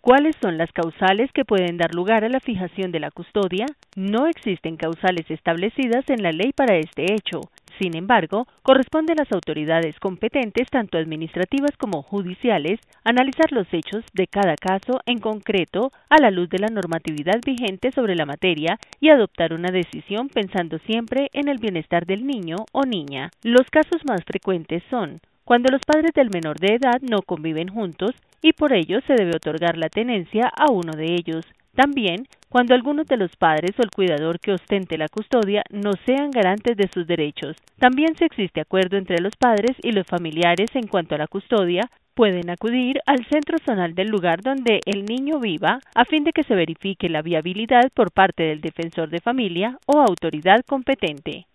¿Cuáles son las causales que pueden dar lugar a la fijación de la custodia? No existen causales establecidas en la ley para este hecho. Sin embargo, corresponde a las autoridades competentes, tanto administrativas como judiciales, analizar los hechos de cada caso en concreto a la luz de la normatividad vigente sobre la materia y adoptar una decisión pensando siempre en el bienestar del niño o niña. Los casos más frecuentes son cuando los padres del menor de edad no conviven juntos y por ello se debe otorgar la tenencia a uno de ellos. También, cuando algunos de los padres o el cuidador que ostente la custodia no sean garantes de sus derechos. También, si existe acuerdo entre los padres y los familiares en cuanto a la custodia, pueden acudir al centro zonal del lugar donde el niño viva a fin de que se verifique la viabilidad por parte del defensor de familia o autoridad competente.